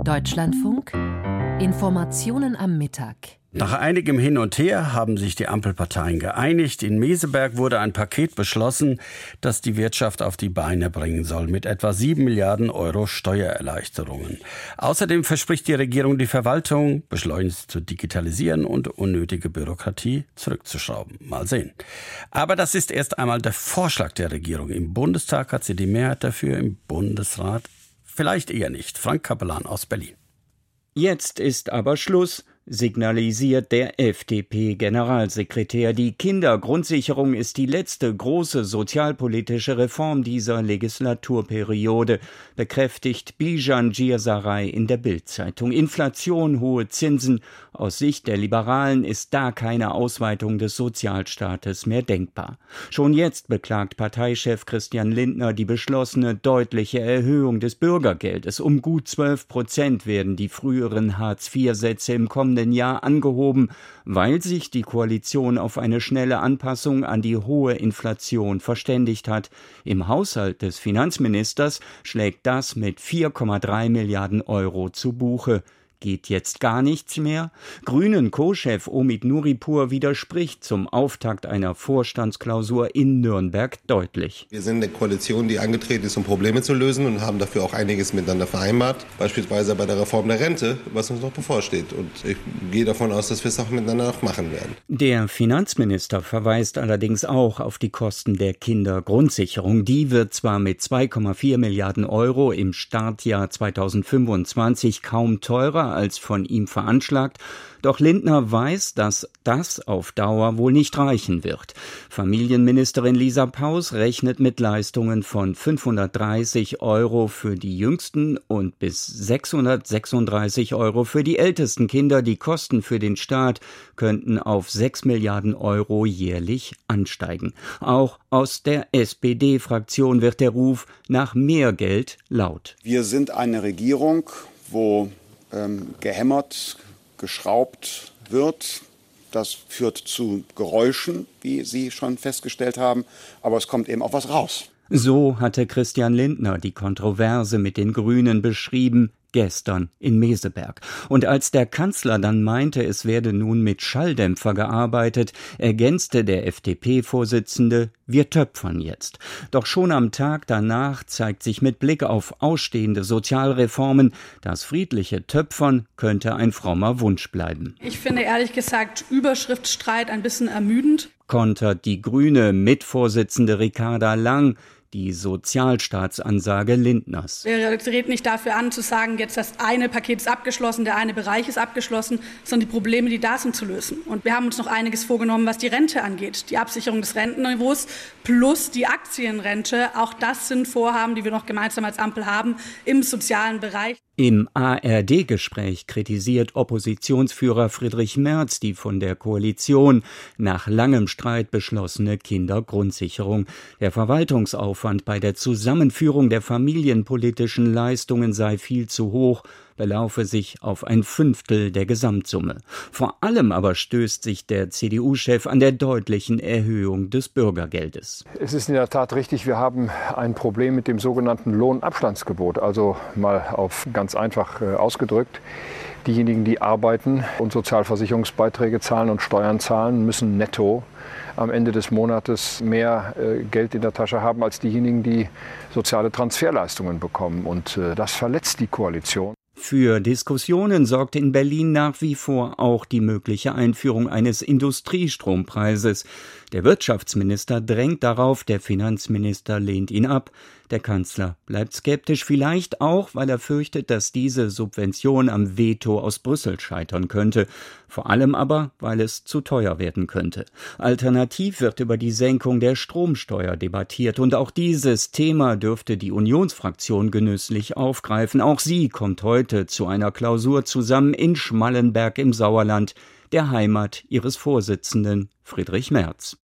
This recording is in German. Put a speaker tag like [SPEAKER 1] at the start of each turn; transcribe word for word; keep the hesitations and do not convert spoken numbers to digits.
[SPEAKER 1] Deutschlandfunk. Informationen am Mittag.
[SPEAKER 2] Nach einigem Hin und Her haben sich die Ampelparteien geeinigt. In Meseberg wurde ein Paket beschlossen, das die Wirtschaft auf die Beine bringen soll, mit etwa sieben Milliarden Euro Steuererleichterungen. Außerdem verspricht die Regierung, die Verwaltung beschleunigt zu digitalisieren und unnötige Bürokratie zurückzuschrauben. Mal sehen. Aber das ist erst einmal der Vorschlag der Regierung. Im Bundestag hat sie die Mehrheit dafür, im Bundesrat vielleicht eher nicht. Frank Kapellan aus Berlin.
[SPEAKER 3] Jetzt ist aber Schluss, signalisiert der F D P-Generalsekretär. Die Kindergrundsicherung ist die letzte große sozialpolitische Reform dieser Legislaturperiode, bekräftigt Bijan Girsaray in der Bild-Zeitung. Inflation, hohe Zinsen. Aus Sicht der Liberalen ist da keine Ausweitung des Sozialstaates mehr denkbar. Schon jetzt beklagt Parteichef Christian Lindner die beschlossene deutliche Erhöhung des Bürgergeldes. Um gut zwölf Prozent werden die früheren Hartz vier Sätze im kommenden Jahr angehoben, weil sich die Koalition auf eine schnelle Anpassung an die hohe Inflation verständigt hat. Im Haushalt des Finanzministers schlägt das mit vier Komma drei Milliarden Euro zu Buche. Geht jetzt gar nichts mehr? Grünen-Co-Chef Omid Nuripur widerspricht zum Auftakt einer Vorstandsklausur in Nürnberg deutlich.
[SPEAKER 4] Wir sind eine Koalition, die angetreten ist, um Probleme zu lösen und haben dafür auch einiges miteinander vereinbart. Beispielsweise bei der Reform der Rente, was uns noch bevorsteht. Und ich gehe davon aus, dass wir es auch miteinander noch machen werden.
[SPEAKER 3] Der Finanzminister verweist allerdings auch auf die Kosten der Kindergrundsicherung. Die wird zwar mit zwei Komma vier Milliarden Euro im Startjahr zweitausendfünfundzwanzig kaum teurer als von ihm veranschlagt, doch Lindner weiß, dass das auf Dauer wohl nicht reichen wird. Familienministerin Lisa Paus rechnet mit Leistungen von fünfhundertdreißig Euro für die jüngsten und bis sechshundertsechsunddreißig Euro für die ältesten Kinder. Die Kosten für den Staat könnten auf sechs Milliarden Euro jährlich ansteigen. Auch aus der S P D-Fraktion wird der Ruf nach mehr Geld laut.
[SPEAKER 5] Wir sind eine Regierung, wo ähm, gehämmert, geschraubt wird. Das führt zu Geräuschen, wie Sie schon festgestellt haben, aber es kommt eben auch was raus.
[SPEAKER 3] So hatte Christian Lindner die Kontroverse mit den Grünen beschrieben, gestern in Meseberg. Und als der Kanzler dann meinte, es werde nun mit Schalldämpfer gearbeitet, ergänzte der F D P-Vorsitzende, wir töpfern jetzt. Doch schon am Tag danach zeigt sich mit Blick auf ausstehende Sozialreformen, das friedliche Töpfern könnte ein frommer Wunsch bleiben.
[SPEAKER 6] Ich finde ehrlich gesagt Überschriftsstreit ein bisschen ermüdend.
[SPEAKER 3] Kontert die grüne Mitvorsitzende Ricarda Lang die Sozialstaatsansage Lindners.
[SPEAKER 6] Wir treten nicht dafür an, zu sagen, jetzt das eine Paket ist abgeschlossen, der eine Bereich ist abgeschlossen, sondern die Probleme, die da sind, zu lösen. Und wir haben uns noch einiges vorgenommen, was die Rente angeht. Die Absicherung des Rentenniveaus plus die Aktienrente. Auch das sind Vorhaben, die wir noch gemeinsam als Ampel haben im sozialen Bereich.
[SPEAKER 3] Im A R D-Gespräch kritisiert Oppositionsführer Friedrich Merz die von der Koalition nach langem Streit beschlossene Kindergrundsicherung. Der Verwaltungsaufwand bei der Zusammenführung der familienpolitischen Leistungen sei viel zu hoch, belaufe sich auf ein Fünftel der Gesamtsumme. Vor allem aber stößt sich der C D U-Chef an der deutlichen Erhöhung des Bürgergeldes.
[SPEAKER 7] Es ist in der Tat richtig, wir haben ein Problem mit dem sogenannten Lohnabstandsgebot. Also mal auf ganz einfach äh, ausgedrückt. Diejenigen, die arbeiten und Sozialversicherungsbeiträge zahlen und Steuern zahlen, müssen netto am Ende des Monates mehr äh, Geld in der Tasche haben als diejenigen, die soziale Transferleistungen bekommen. Und äh, das verletzt die Koalition.
[SPEAKER 3] Für Diskussionen sorgt in Berlin nach wie vor auch die mögliche Einführung eines Industriestrompreises. Der Wirtschaftsminister drängt darauf, der Finanzminister lehnt ihn ab. Der Kanzler bleibt skeptisch, vielleicht auch, weil er fürchtet, dass diese Subvention am Veto aus Brüssel scheitern könnte. Vor allem aber, weil es zu teuer werden könnte. Alternativ wird über die Senkung der Stromsteuer debattiert. Und auch dieses Thema dürfte die Unionsfraktion genüsslich aufgreifen. Auch sie kommt heute zu einer Klausur zusammen in Schmallenberg im Sauerland, der Heimat ihres Vorsitzenden Friedrich Merz.